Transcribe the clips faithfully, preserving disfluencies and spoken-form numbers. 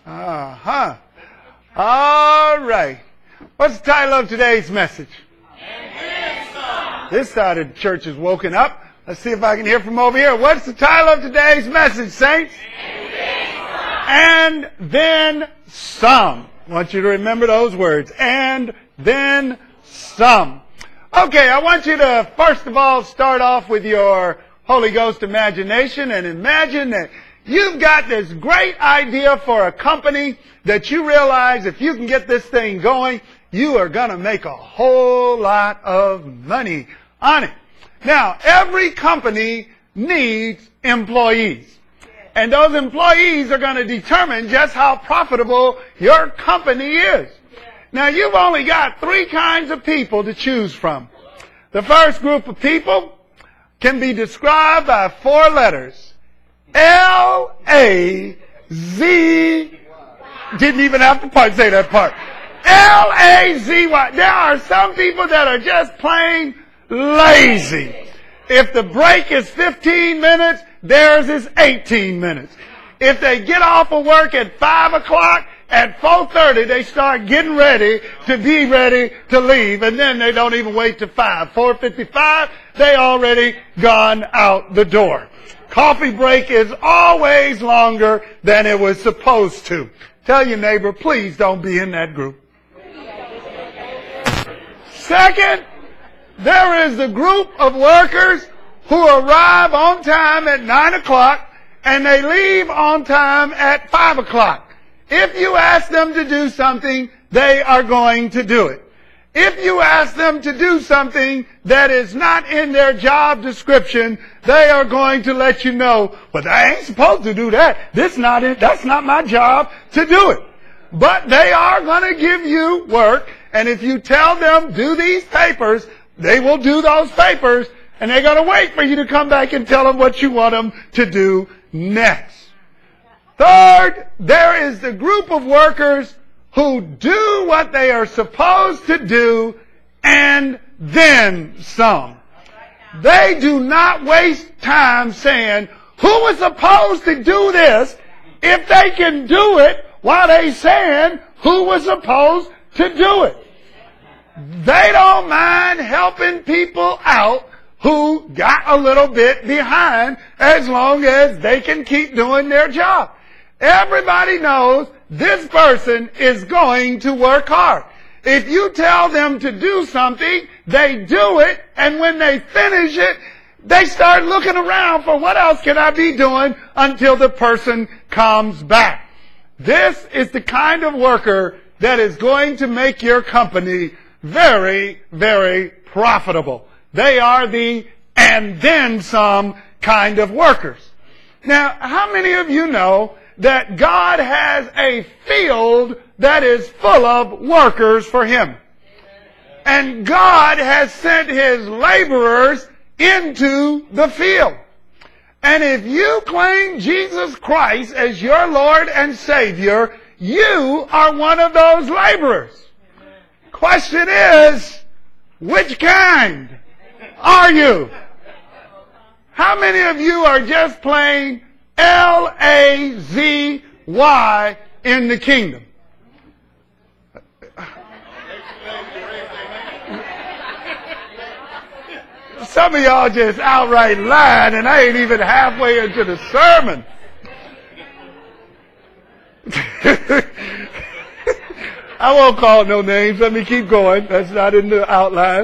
Uh-huh. All right. What's the title of today's message? And then some. This side of the church is woken up. Let's see if I can hear from over here. What's the title of today's message, saints? And then some. And then some. I want you to remember those words. And then some. Okay, I want you to, first of all, start off with your Holy Ghost imagination and imagine that you've got this great idea for a company that you realize if you can get this thing going, you are going to make a whole lot of money on it. Now, every company needs employees. And those employees are going to determine just how profitable your company is. Now, you've only got three kinds of people to choose from. The first group of people can be described by four letters. L A Z. Didn't even have to part, say that part. L A Z Y. There are some people that are just plain lazy. If the break is fifteen minutes, theirs is eighteen minutes. If they get off of work at five o'clock, at four thirty, they start getting ready to be ready to leave. And then they don't even wait to five. four fifty-five, they already gone out the door. Coffee break is always longer than it was supposed to. Tell your neighbor, please don't be in that group. Second, there is the group of workers who arrive on time at nine o'clock and they leave on time at five o'clock. If you ask them to do something, they are going to do it. If you ask them to do something that is not in their job description, they are going to let you know, well, I ain't supposed to do that. This not it. That's not my job to do it. But they are going to give you work, and if you tell them, do these papers, they will do those papers, and they're going to wait for you to come back and tell them what you want them to do next. Third, there is the group of workers who do what they are supposed to do and then some. They do not waste time saying, who was supposed to do this if they can do it while they saying who was supposed to do it. They don't mind helping people out who got a little bit behind as long as they can keep doing their job. Everybody knows this person is going to work hard. If you tell them to do something, they do it, and when they finish it, they start looking around for what else can I be doing until the person comes back. This is the kind of worker that is going to make your company very, very profitable. They are the and then some kind of workers. Now, how many of you know that God has a field that is full of workers for Him? And God has sent His laborers into the field. And if you claim Jesus Christ as your Lord and Savior, you are one of those laborers. Question is, which kind are you? How many of you are just plain L A Z Y in the kingdom? Some of y'all just outright lying, and I ain't even halfway into the sermon. I won't call no names. Let me keep going. That's not in the outline.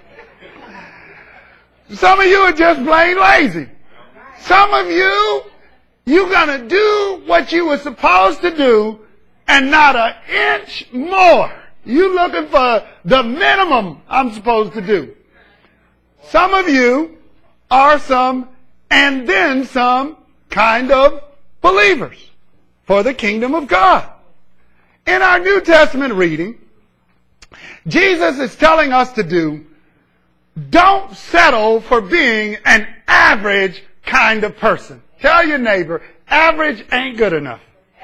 Some of you are just plain lazy. Some of you, you're going to do what you were supposed to do and not an inch more. You're looking for the minimum I'm supposed to do. Some of you are some and then some kind of believers for the kingdom of God. In our New Testament reading, Jesus is telling us to do, don't settle for being an average kind of person. Tell your neighbor, average ain't good enough.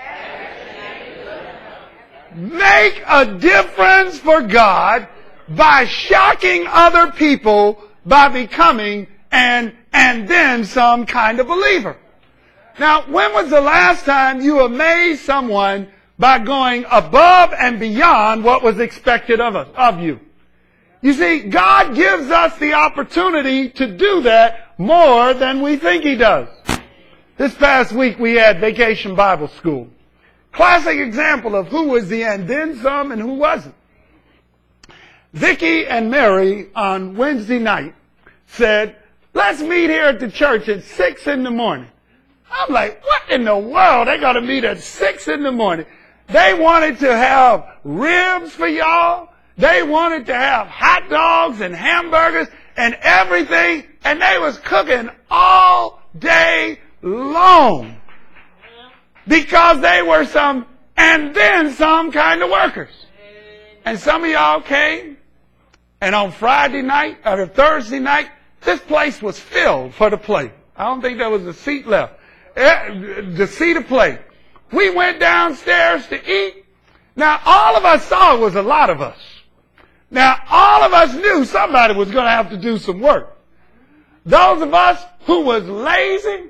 Make a difference for God by shocking other people by becoming an and then some kind of believer. Now, when was the last time you amazed someone by going above and beyond what was expected of us, of you. You see, God gives us the opportunity to do that more than we think He does. This past week we had Vacation Bible School. Classic example of who was the and then some and who wasn't. Vicki and Mary on Wednesday night said, let's meet here at the church at six in the morning. I'm like, what in the world? They got to meet at six in the morning. They wanted to have ribs for y'all. They wanted to have hot dogs and hamburgers and everything. And they was cooking all day long. Because they were some and then some kind of workers. And some of y'all came. And on Friday night or Thursday night, this place was filled for the play. I don't think there was a seat left. The seat of play. We went downstairs to eat. Now, all of us saw it was a lot of us. Now, all of us knew somebody was going to have to do some work. Those of us who was lazy,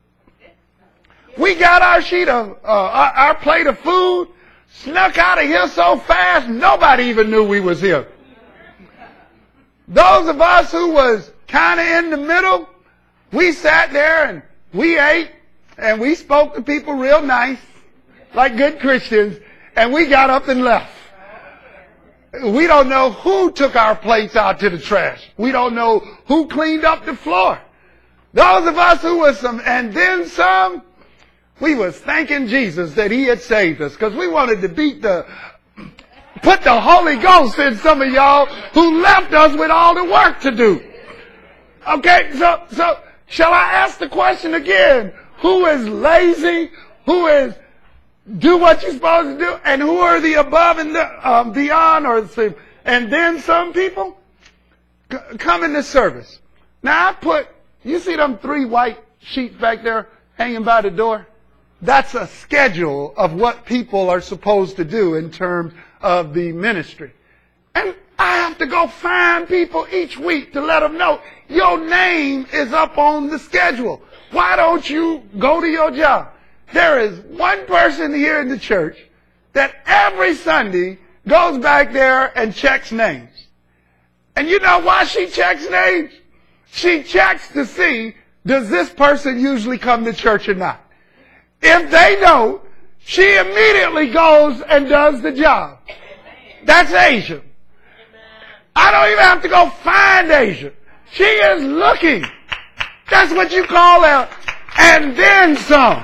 we got our sheet of, uh, our, our plate of food, snuck out of here so fast, nobody even knew we was here. Those of us who was kind of in the middle, we sat there and we ate and we spoke to people real nice, like good Christians, and we got up and left. We don't know who took our plates out to the trash. We don't know who cleaned up the floor. Those of us who was some and then some, we was thanking Jesus that He had saved us because we wanted to beat the, put the Holy Ghost in some of y'all who left us with all the work to do. Okay, so, so, shall I ask the question again? Who is lazy? Who is do what you're supposed to do? And who are the above and the um, beyond or the, and then some people? C- come in this service. Now I put, you see them three white sheets back there hanging by the door? That's a schedule of what people are supposed to do in terms of the ministry. And I have to go find people each week to let them know your name is up on the schedule. Why don't you go to your job? There is one person here in the church that every Sunday goes back there and checks names. And you know why she checks names? She checks to see, does this person usually come to church or not? If they don't, she immediately goes and does the job. That's Asia. I don't even have to go find Asia. She is looking. That's what you call a and then some.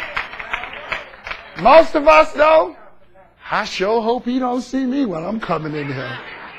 Most of us, though, I sure hope he don't see me when I'm coming in here.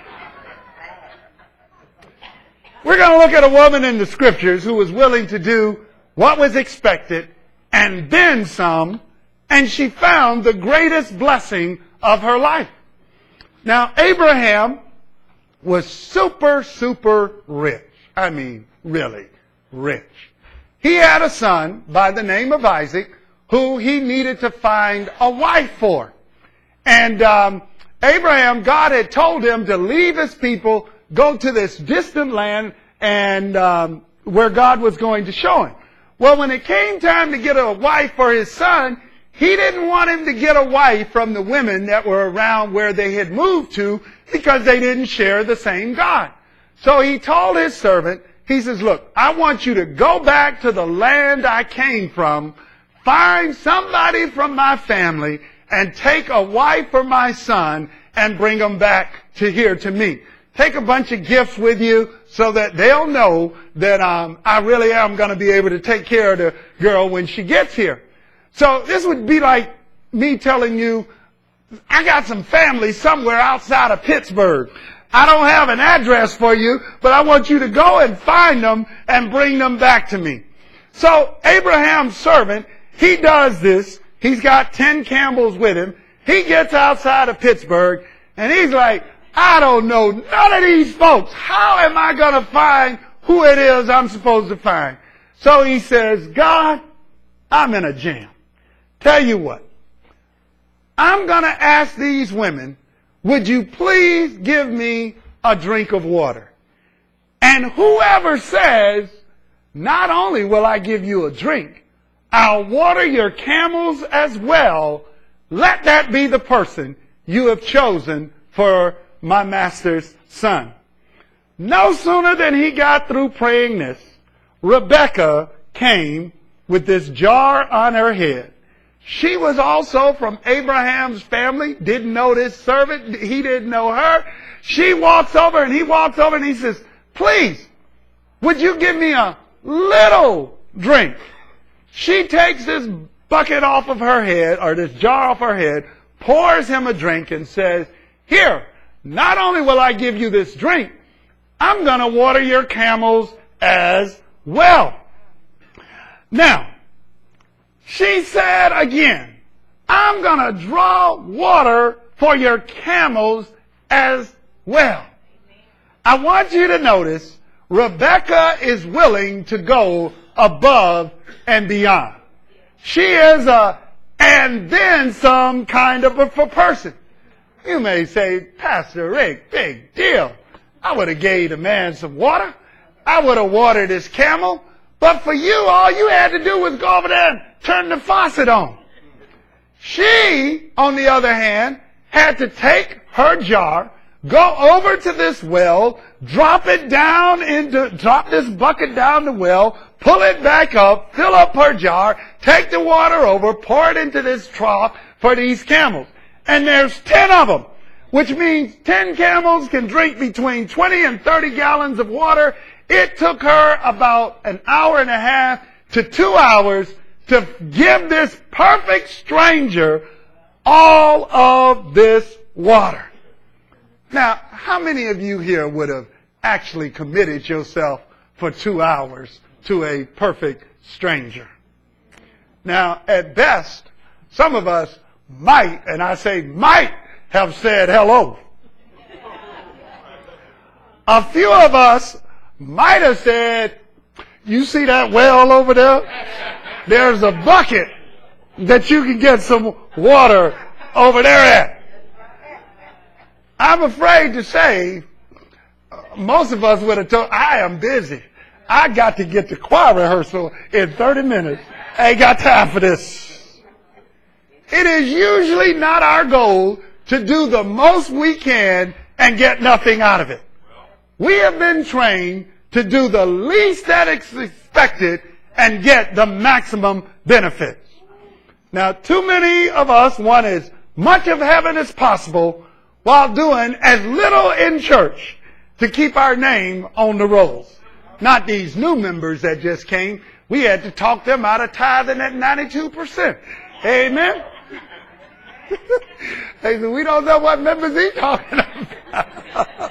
We're going to look at a woman in the scriptures who was willing to do what was expected and then some, and she found the greatest blessing of her life. Now, Abraham was super, super rich. I mean, really rich. He had a son by the name of Isaac who he needed to find a wife for. And um, Abraham, God had told him to leave his people, go to this distant land and um, where God was going to show him. Well, when it came time to get a wife for his son, he didn't want him to get a wife from the women that were around where they had moved to because they didn't share the same God. So he told his servant, he says, look, I want you to go back to the land I came from, find somebody from my family, and take a wife for my son and bring them back to here to me. Take a bunch of gifts with you so that they'll know that um, I really am going to be able to take care of the girl when she gets here. So this would be like me telling you, I got some family somewhere outside of Pittsburgh. I don't have an address for you, but I want you to go and find them and bring them back to me. So Abraham's servant, he does this. He's got ten camels with him. He gets outside of Pittsburgh, and he's like, I don't know none of these folks. How am I going to find who it is I'm supposed to find? So he says, God, I'm in a jam. Tell you what, I'm going to ask these women, would you please give me a drink of water? And whoever says, not only will I give you a drink, I'll water your camels as well, let that be the person you have chosen for my master's son. No sooner than he got through praying this, Rebekah came with this jar on her head. She was also from Abraham's family, didn't know this servant, he didn't know her. She walks over and he walks over and he says, please, would you give me a little drink? She takes this bucket off of her head, or this jar off her head, pours him a drink and says, here, not only will I give you this drink, I'm going to water your camels as well. Now, she said again, I'm going to draw water for your camels as well. I want you to notice, Rebekah is willing to go above and beyond. She is a and then some kind of a person. You may say, Pastor Rick, big deal. I would have gave the man some water. I would have watered his camel. But for you, all you had to do was go over there and turn the faucet on. She, on the other hand, had to take her jar, go over to this well, drop it down into, drop this bucket down the well, pull it back up, fill up her jar, take the water over, pour it into this trough for these camels. And there's ten of them, which means ten camels can drink between twenty and thirty gallons of water. It took her about an hour and a half to two hours to give this perfect stranger all of this water. Now, how many of you here would have actually committed yourself for two hours to a perfect stranger? Now, at best, some of us might, and I say might, have said hello. A few of us might have said, you see that well over there? There's a bucket that you can get some water over there at. I'm afraid to say, most of us would have told, I am busy. I got to get to choir rehearsal in thirty minutes. I ain't got time for this. It is usually not our goal to do the most we can and get nothing out of it. We have been trained to do the least that is expected and get the maximum benefits. Now, too many of us want as much of heaven as possible while doing as little in church to keep our name on the rolls. Not these new members that just came. We had to talk them out of tithing at ninety-two percent. Amen? They said, we don't know what members he's talking about.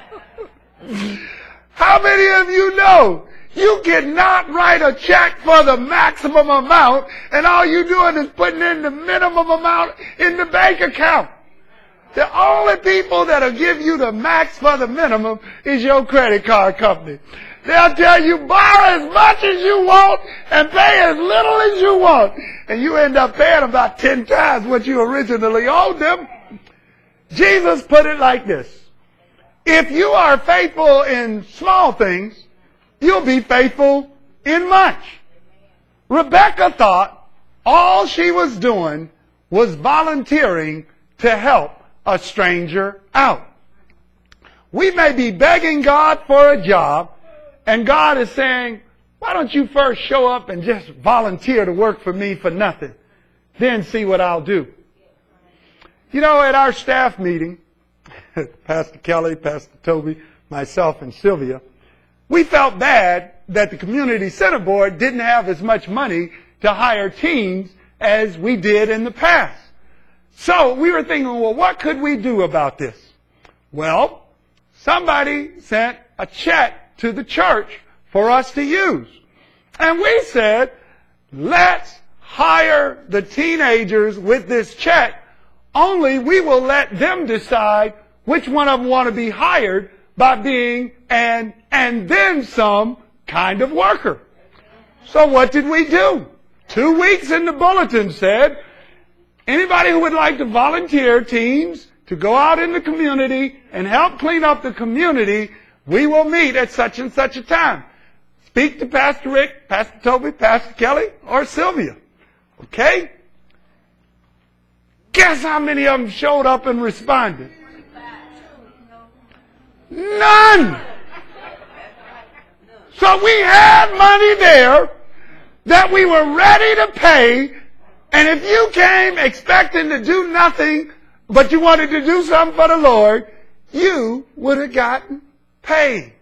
How many of you know you cannot write a check for the maximum amount and all you're doing is putting in the minimum amount in the bank account? The only people that'll give you the max for the minimum is your credit card company. They'll tell you borrow as much as you want and pay as little as you want. And you end up paying about ten times what you originally owed them. Jesus put it like this. If you are faithful in small things, you'll be faithful in much. Rebekah thought all she was doing was volunteering to help a stranger out. We may be begging God for a job, and God is saying, why don't you first show up and just volunteer to work for me for nothing? Then see what I'll do. You know, at our staff meeting, Pastor Kelly, Pastor Toby, myself, and Sylvia, we felt bad that the Community Center Board didn't have as much money to hire teens as we did in the past. So we were thinking, well, what could we do about this? Well, somebody sent a check to the church for us to use. And we said, let's hire the teenagers with this check, only we will let them decide which one of them want to be hired by being an and then some kind of worker. So what did we do? Two weeks in the bulletin said, anybody who would like to volunteer teams to go out in the community and help clean up the community, we will meet at such and such a time. Speak to Pastor Rick, Pastor Toby, Pastor Kelly, or Sylvia. Okay? Guess how many of them showed up and responded? None. So we had money there that we were ready to pay, and if you came expecting to do nothing, but you wanted to do something for the Lord, you would have gotten paid.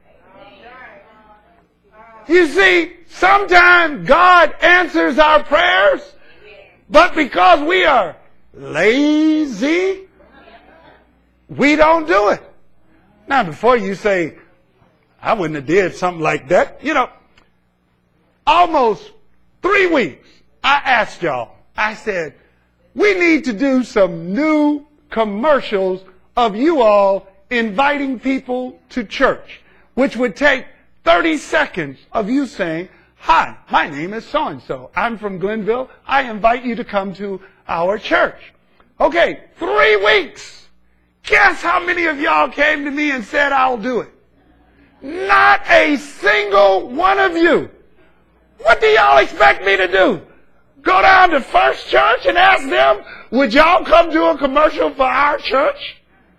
You see, sometimes God answers our prayers, but because we are lazy, we don't do it. Now, before you say, I wouldn't have did something like that, you know, almost three weeks, I asked y'all, I said, we need to do some new commercials of you all inviting people to church, which would take thirty seconds of you saying, hi, my name is so-and-so. I'm from Glenville. I invite you to come to our church. Okay, three weeks. Guess how many of y'all came to me and said, I'll do it? Not a single one of you. What do y'all expect me to do? Go down to First Church and ask them, would y'all come do a commercial for our church?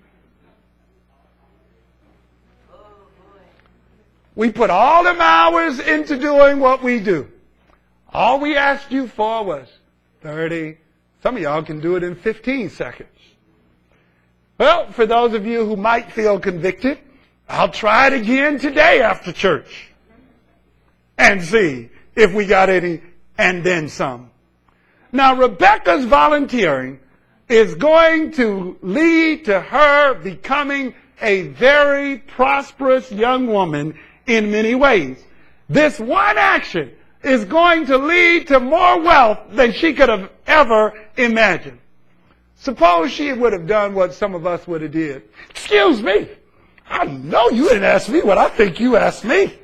We put all them hours into doing what we do. All we asked you for was thirty. Some of y'all can do it in fifteen seconds. Well, for those of you who might feel convicted, I'll try it again today after church and see if we got any and then some. Now, Rebecca's volunteering is going to lead to her becoming a very prosperous young woman in many ways. This one action is going to lead to more wealth than she could have ever imagined. Suppose she would have done what some of us would have did. Excuse me, I know you didn't ask me what I think you asked me.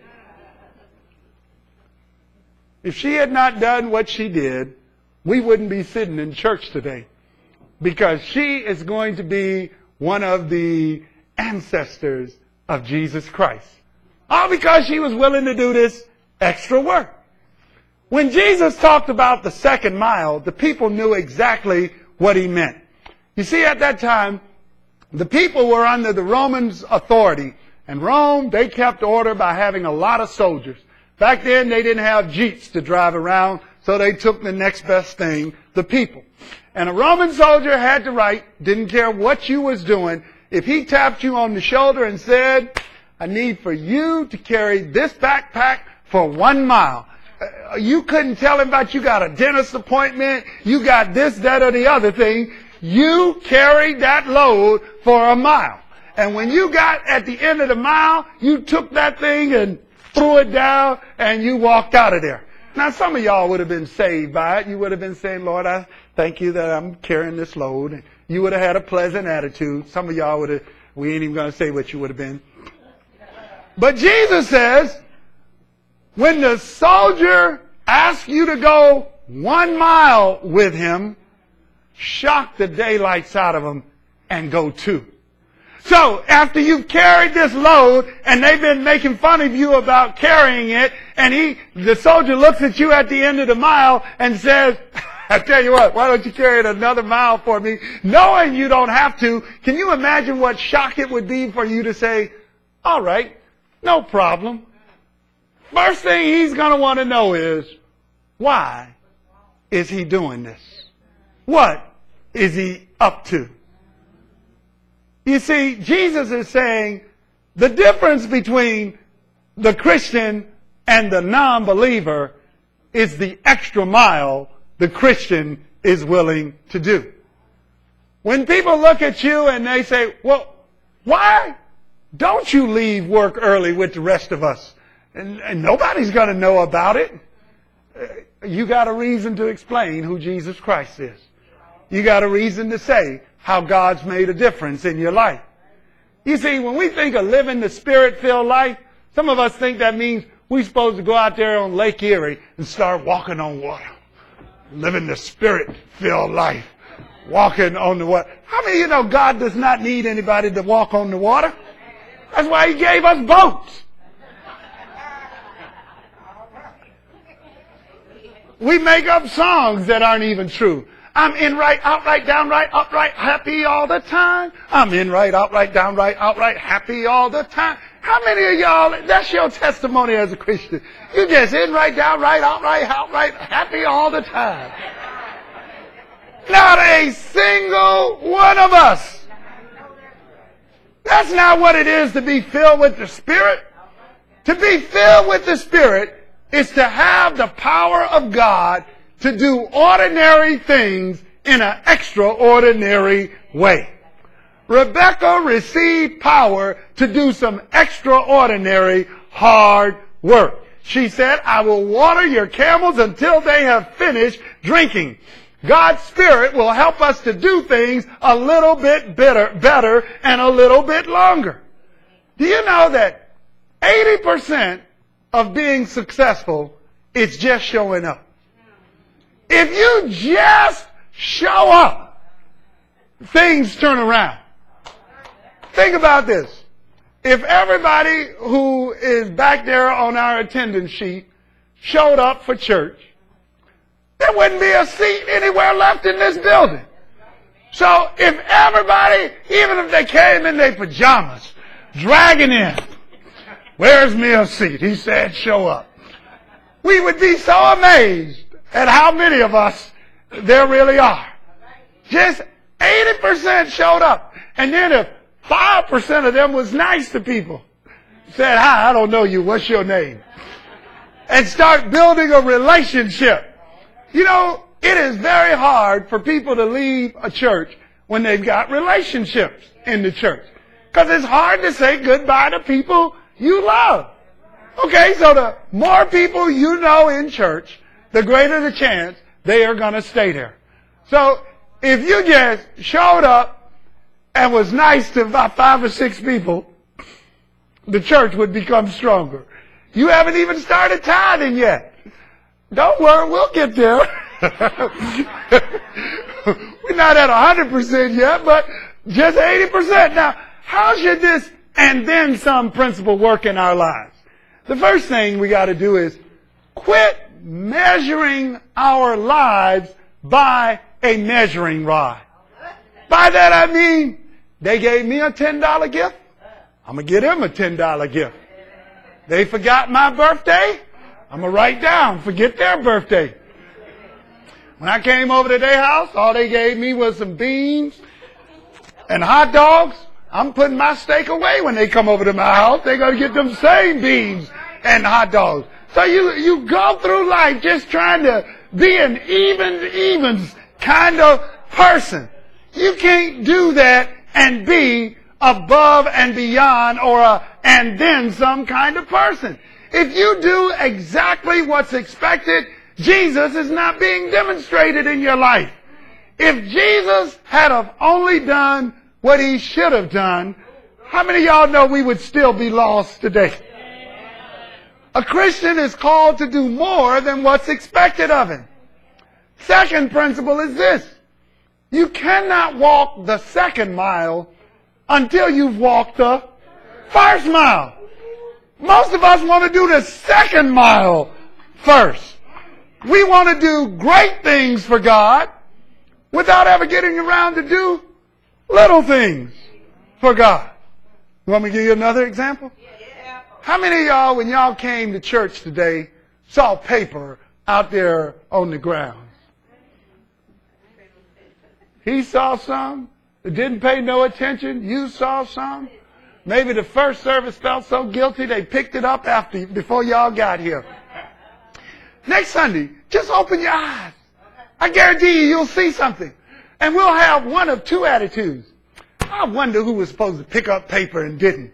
If she had not done what she did, we wouldn't be sitting in church today, because she is going to be one of the ancestors of Jesus Christ. All because she was willing to do this extra work. When Jesus talked about the second mile, the people knew exactly what he meant. You see, at that time, the people were under the Romans' authority. And Rome, they kept order by having a lot of soldiers. Back then, they didn't have jeeps to drive around, so they took the next best thing, the people. And a Roman soldier had the right, didn't care what you was doing, if he tapped you on the shoulder and said, I need for you to carry this backpack for one mile. Uh, you couldn't tell him about you got a dentist appointment, you got this, that, or the other thing. You carried that load for a mile. And when you got at the end of the mile, you took that thing and threw it down and you walked out of there. Now, some of y'all would have been saved by it. You would have been saying, Lord, I thank you that I'm carrying this load. You would have had a pleasant attitude. Some of y'all would have, we ain't even going to say what you would have been. But Jesus says, when the soldier asks you to go one mile with him, shock the daylights out of him and go two. So after you've carried this load and they've been making fun of you about carrying it, and he, the soldier looks at you at the end of the mile and says, I tell you what, why don't you carry it another mile for me, knowing you don't have to. Can you imagine what shock it would be for you to say, all right, no problem. First thing he's going to want to know is, why is he doing this? What is he up to? You see, Jesus is saying the difference between the Christian and the non-believer is the extra mile the Christian is willing to do. When people look at you and they say, well, why don't you leave work early with the rest of us? And, and nobody's going to know about it. You got a reason to explain who Jesus Christ is. You got a reason to say how God's made a difference in your life. You see, when we think of living the Spirit-filled life, some of us think that means we're supposed to go out there on Lake Erie and start walking on water. Living the Spirit-filled life. Walking on the water. How many of you know God does not need anybody to walk on the water? That's why He gave us boats. We make up songs that aren't even true. I'm in right, outright, downright, upright, happy all the time. I'm in right, outright, downright, outright, happy all the time. How many of y'all, that's your testimony as a Christian? You just in right, downright, outright, outright, happy all the time. Not a single one of us. That's not what it is to be filled with the Spirit. To be filled with the Spirit is to have the power of God to do ordinary things in an extraordinary way. Rebecca received power to do some extraordinary hard work. She said, I will water your camels until they have finished drinking. God's Spirit will help us to do things a little bit better, better and a little bit longer. Do you know that eighty percent of being successful is just showing up? If you just show up, things turn around. Think about this. If everybody who is back there on our attendance sheet showed up for church, there wouldn't be a seat anywhere left in this building. So if everybody, even if they came in their pajamas, dragging in, where's me a seat? He said, show up. We would be so amazed at how many of us there really are. Just eighty percent showed up. And then if five percent of them was nice to people, said, hi, I don't know you, what's your name? And start building a relationship. You know, it is very hard for people to leave a church when they've got relationships in the church. Because it's hard to say goodbye to people you love. Okay, so the more people you know in church, the greater the chance they are going to stay there. So if you just showed up and was nice to about five or six people, the church would become stronger. You haven't even started tithing yet. Don't worry, we'll get there. We're not at one hundred percent yet, but just eighty percent. Now, how should this and then some principle work in our lives? The first thing we got to do is quit measuring our lives by a measuring rod. By that I mean, they gave me a ten dollar gift. I'm going to give them a ten dollar gift. They forgot my birthday. I'm going to write down, forget their birthday. When I came over to their house, all they gave me was some beans and hot dogs. I'm putting my steak away when they come over to my house. They're going to get them same beans and hot dogs. So you, you go through life just trying to be an even, evens kind of person. You can't do that and be above and beyond or a and then some kind of person. If you do exactly what's expected, Jesus is not being demonstrated in your life. If Jesus had have only done what he should have done, how many of y'all know we would still be lost today? A Christian is called to do more than what's expected of him. Second principle is this. You cannot walk the second mile until you've walked the first mile. Most of us want to do the second mile first. We want to do great things for God without ever getting around to do little things for God. You want me to give you another example? How many of y'all, when y'all came to church today, saw paper out there on the ground? He saw some, didn't pay no attention. You saw some. Maybe the first service felt so guilty they picked it up after before y'all got here. Next Sunday, just open your eyes. I guarantee you, you'll see something. And we'll have one of two attitudes. I wonder who was supposed to pick up paper and didn't.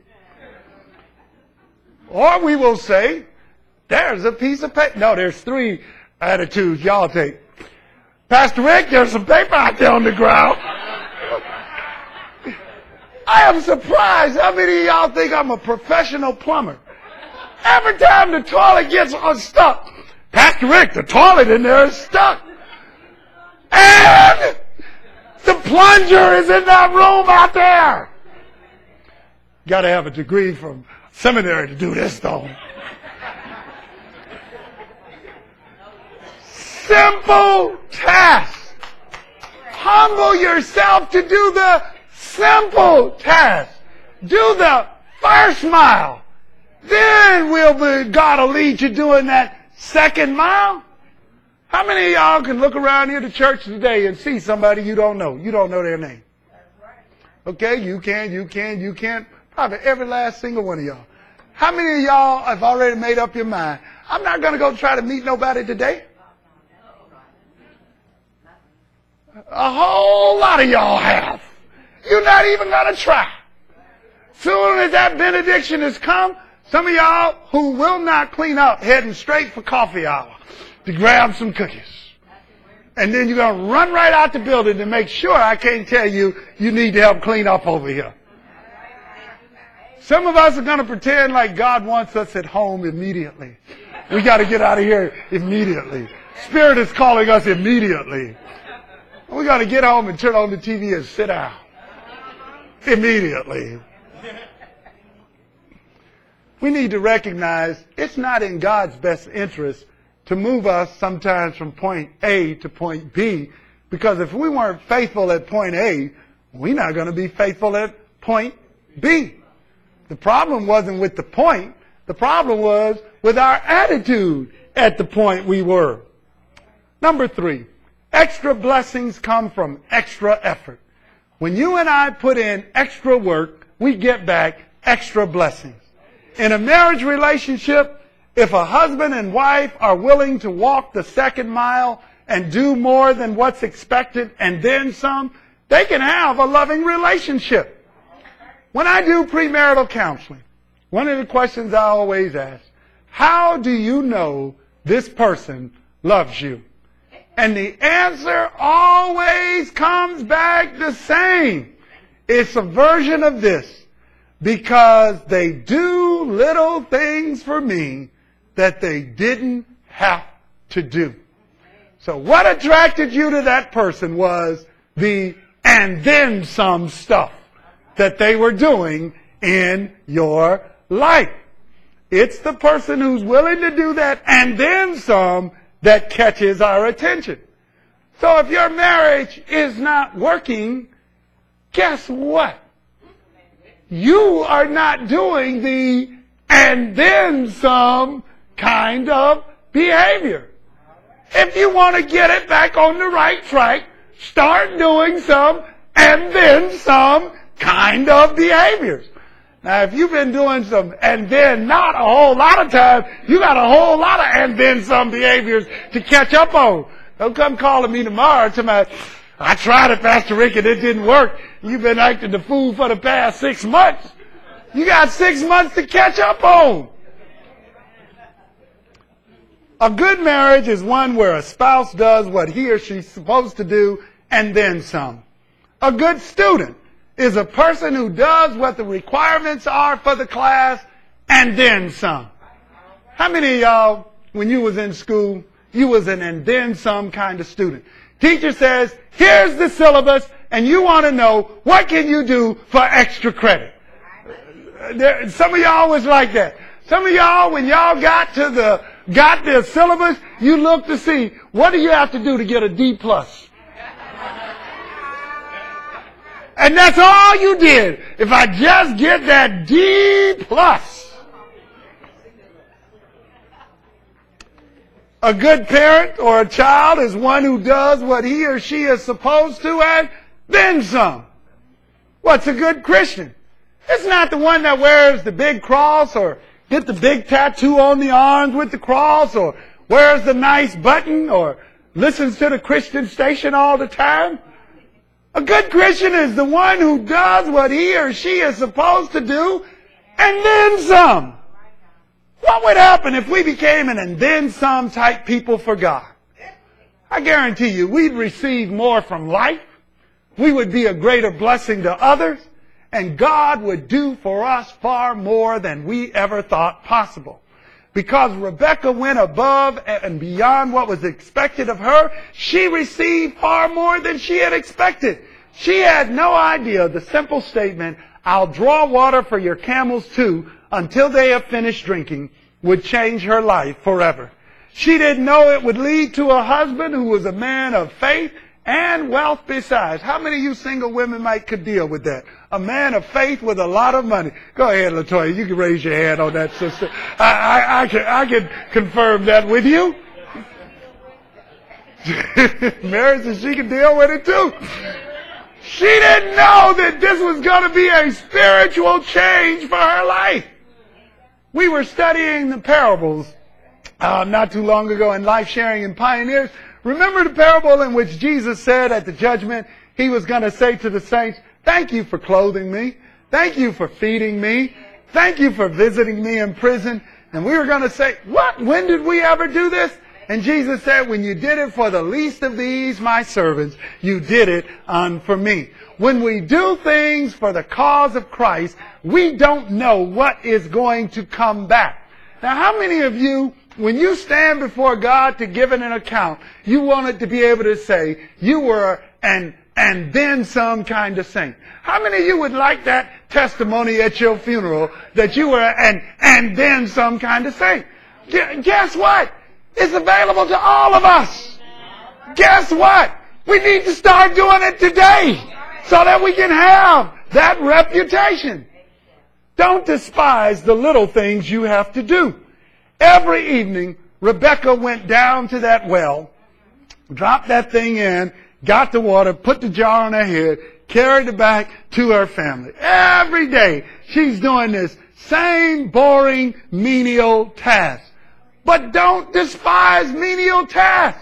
Or we will say, there's a piece of paper. No, there's three attitudes y'all take. Pastor Rick, there's some paper out there on the ground. I am surprised how many of y'all think I'm a professional plumber. Every time the toilet gets unstuck, Pastor Rick, the toilet in there is stuck. And the plunger is in that room out there. Got to have a degree from seminary to do this, though. Simple task. Humble yourself to do the simple task. Do the first mile. Then will be, God will lead you doing that second mile. How many of y'all can look around here to church today and see somebody you don't know? You don't know their name. Okay, you can, you can, you can. Probably every last single one of y'all. How many of y'all have already made up your mind? I'm not going to go try to meet nobody today. A whole lot of y'all have. You're not even going to try. Soon as that benediction has come, some of y'all who will not clean up heading straight for coffee hour to grab some cookies. And then you're going to run right out the building to make sure I can't tell you you need to help clean up over here. Some of us are going to pretend like God wants us at home immediately. We got to get out of here immediately. Spirit is calling us immediately. We got to get home and turn on the T V and sit down. Immediately. We need to recognize it's not in God's best interest to move us sometimes from point A to point B, because if we weren't faithful at point A, we're not going to be faithful at point B. The problem wasn't with the point. The problem was with our attitude at the point we were. Number three, extra blessings come from extra effort. When you and I put in extra work, we get back extra blessings. In a marriage relationship, if a husband and wife are willing to walk the second mile and do more than what's expected and then some, they can have a loving relationship. When I do premarital counseling, one of the questions I always ask, how do you know this person loves you? And the answer always comes back the same. It's a version of this. Because they do little things for me that they didn't have to do. So what attracted you to that person was the and then some stuff that they were doing in your life. It's the person who's willing to do that and then some that catches our attention. So if your marriage is not working, guess what? You are not doing the and then some kind of behavior. If you want to get it back on the right track, start doing some and then some kind of behaviors. Now, if you've been doing some and then not a whole lot of times, you got a whole lot of and then some behaviors to catch up on. Don't come calling me tomorrow to my, I tried it, Pastor Rick, and it didn't work. You've been acting the fool for the past six months. You got six months to catch up on. A good marriage is one where a spouse does what he or she's supposed to do and then some. A good student is a person who does what the requirements are for the class and then some. How many of y'all, when you was in school, you was an and then some kind of student? Teacher says, here's the syllabus, and you want to know what can you do for extra credit. There, some of y'all was like that. Some of y'all, when y'all got to the got the syllabus, you look to see what do you have to do to get a D plus. And that's all you did. If I just get that D plus. A good parent or a child is one who does what he or she is supposed to and then some. What's a good Christian? It's not the one that wears the big cross or get the big tattoo on the arms with the cross or wears the nice button or listens to the Christian station all the time. A good Christian is the one who does what he or she is supposed to do and then some. What would happen if we became an and then some type people for God? I guarantee you we'd receive more from life. We would be a greater blessing to others. And God would do for us far more than we ever thought possible. Because Rebecca went above and beyond what was expected of her, she received far more than she had expected. She had no idea the simple statement, I'll draw water for your camels too, until they have finished drinking, would change her life forever. She didn't know it would lead to a husband who was a man of faith and wealth besides. How many of you single women might could deal with that? A man of faith with a lot of money. Go ahead, LaToya. You can raise your hand on that, sister. I, I, I, can, I can confirm that with you. Mary says she can deal with it too. She didn't know that this was going to be a spiritual change for her life. We were studying the parables uh, not too long ago in Life Sharing and Pioneers. Remember the parable in which Jesus said at the judgment, he was going to say to the saints, thank you for clothing me. Thank you for feeding me. Thank you for visiting me in prison. And we were going to say, what? When did we ever do this? And Jesus said, when you did it for the least of these, my servants, you did it um, for me. When we do things for the cause of Christ, we don't know what is going to come back. Now, how many of you, when you stand before God to give an account, you wanted to be able to say, you were an and then some kind of saint? How many of you would like that testimony at your funeral that you were an and then some kind of saint? Guess what? It's available to all of us. Guess what? We need to start doing it today so that we can have that reputation. Don't despise the little things you have to do. Every evening, Rebecca went down to that well, dropped that thing in, got the water, put the jar on her head, carried it back to her family. Every day, she's doing this same boring, menial task. But don't despise menial tasks.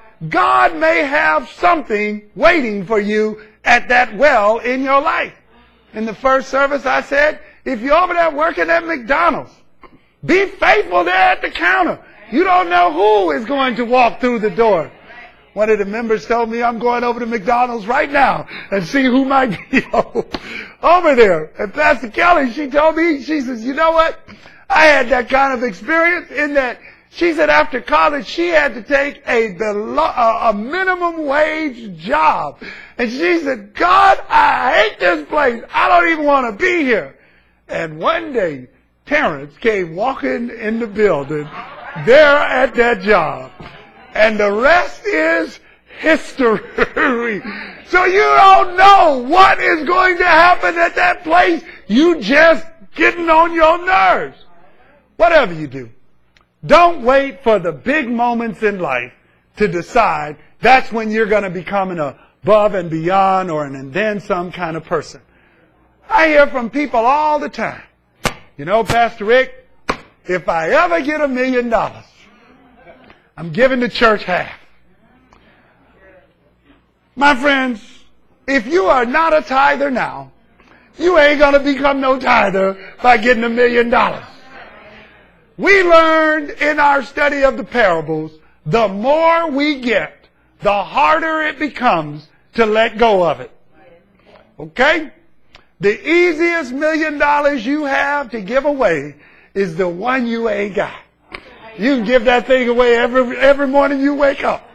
God may have something waiting for you at that well in your life. In the first service, I said, if you're over there working at McDonald's, be faithful there at the counter. You don't know who is going to walk through the door. One of the members told me I'm going over to McDonald's right now and see who might be over there. And Pastor Kelly, she told me, she says, you know what? I had that kind of experience in that she said after college she had to take a, below, a minimum wage job. And she said, God, I hate this place. I don't even want to be here. And one day, Terrence came walking in the building there at that job. And the rest is history. So you don't know what is going to happen at that place. You just getting on your nerves. Whatever you do, don't wait for the big moments in life to decide that's when you're going to become an above and beyond or an and then some kind of person. I hear from people all the time, you know, Pastor Rick, if I ever get a million dollars, I'm giving the church half. My friends, if you are not a tither now, you ain't going to become no tither by getting a million dollars. We learned in our study of the parables, the more we get, the harder it becomes to let go of it. Okay? The easiest million dollars you have to give away is the one you ain't got. You can give that thing away every, every morning you wake up.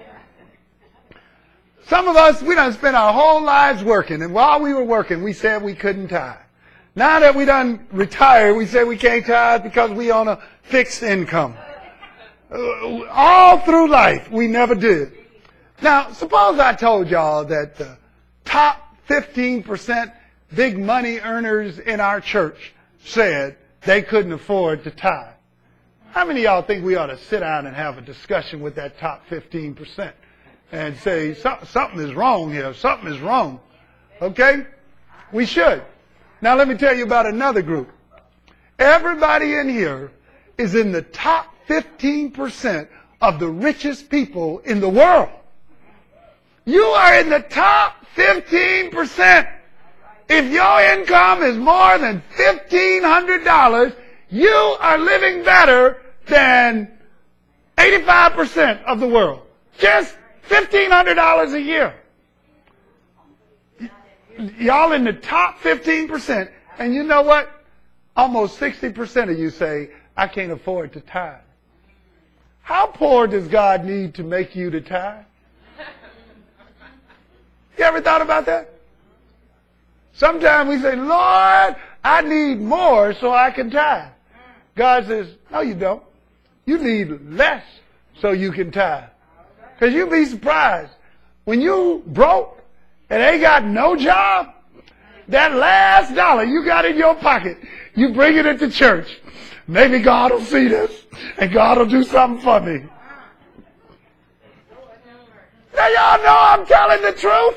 Some of us, we done spent our whole lives working, and while we were working, we said we couldn't tithe. Now that we done retired, we say we can't tithe because we on a fixed income. Uh, all through life, we never did. Now, suppose I told y'all that the top fifteen percent big money earners in our church said they couldn't afford to tithe. How many of y'all think we ought to sit down and have a discussion with that top fifteen percent and say, something is wrong here, something is wrong? Okay? We should. Now let me tell you about another group. Everybody in here is in the top fifteen percent of the richest people in the world. You are in the top fifteen percent. If your income is more than fifteen hundred dollars, you are living better than eighty-five percent of the world. Just fifteen hundred dollars a year. Y'all in the top fifteen percent. And you know what? Almost sixty percent of you say, I can't afford to tithe. How poor does God need to make you to tithe? You ever thought about that? Sometimes we say, Lord, I need more so I can tithe. God says, no, you don't. You need less so you can tithe. Because you'd be surprised. when you broke and ain't got no job, that last dollar you got in your pocket, you bring it into church. Maybe God will see this and God will do something for me. Now y'all know I'm telling the truth.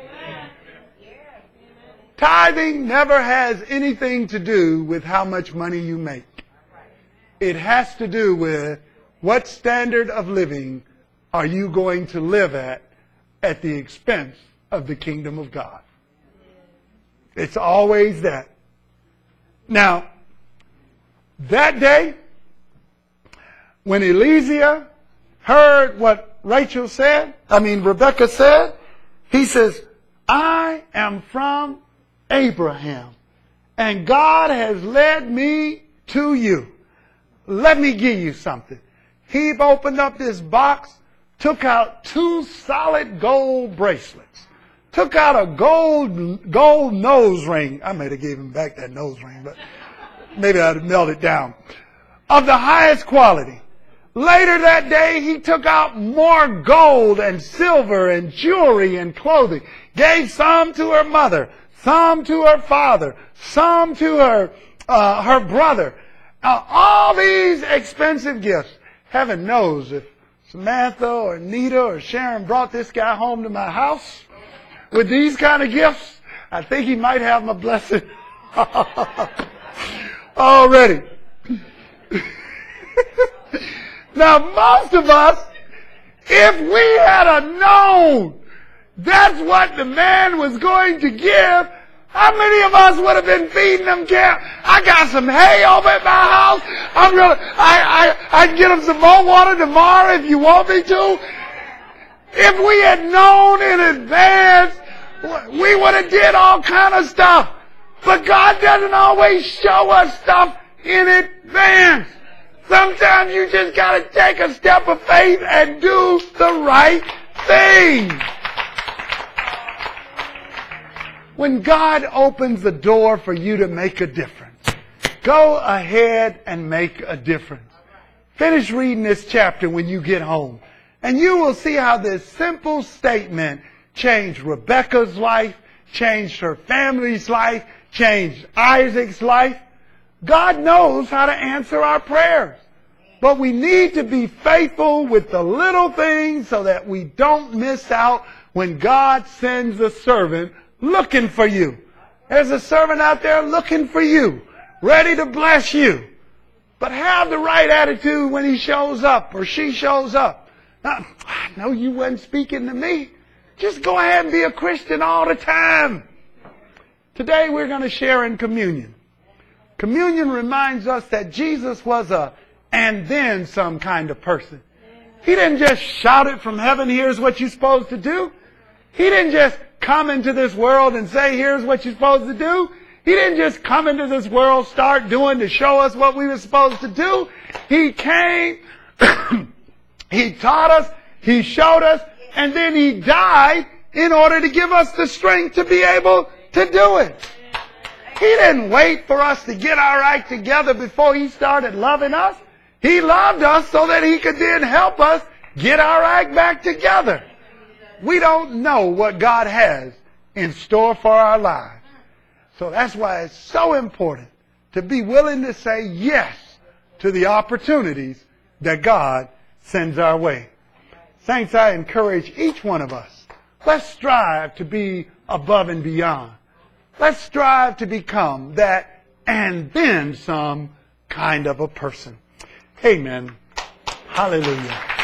Tithing never has anything to do with how much money you make. It has to do with what standard of living are you going to live at at the expense of the kingdom of God. It's always that. Now, that day, when Eliezer heard what Rachel said, I mean Rebecca said, he says, I am from Abraham, and God has led me to you. Let me give you something. He opened up this box, took out two solid gold bracelets, took out a gold gold nose ring. I might have gave him back that nose ring, but maybe I'd have melted down. Of the highest quality. Later that day, he took out more gold and silver and jewelry and clothing. Gave some to her mother, some to her father, some to her uh, her brother. Uh, all these expensive gifts. Heaven knows if Samantha or Nita or Sharon brought this guy home to my house with these kind of gifts, I think he might have my blessing already. Now, most of us, if we had a known that's what the man was going to give, how many of us would have been feeding them calves? I got some hay over at my house. I'm gonna, I, I, I can get them some more water tomorrow if you want me to. If we had known in advance, we would have did all kind of stuff. But God doesn't always show us stuff in advance. Sometimes you just got to take a step of faith and do the right thing. When God opens the door for you to make a difference, go ahead and make a difference. Finish reading this chapter when you get home, and you will see how this simple statement changed Rebecca's life, changed her family's life, changed Isaac's life. God knows how to answer our prayers. But we need to be faithful with the little things so that we don't miss out when God sends a servant looking for you. There's a servant out there looking for you, ready to bless you. But have the right attitude when he shows up or she shows up. Now, I know you wasn't speaking to me. Just go ahead and be a Christian all the time. Today we're going to share in communion. Communion reminds us that Jesus was a and then some kind of person. He didn't just shout it from heaven, here's what you're supposed to do. He didn't just come into this world and say, here's what you're supposed to do. He didn't just come into this world, start doing to show us what we were supposed to do. He came, he taught us, he showed us, and then he died in order to give us the strength to be able to do it. He didn't wait for us to get our act together before he started loving us. He loved us so that he could then help us get our act back together. We don't know what God has in store for our lives. So that's why it's so important to be willing to say yes to the opportunities that God sends our way. Saints, I encourage each one of us, let's strive to be above and beyond. Let's strive to become that and then some kind of a person. Amen. Hallelujah.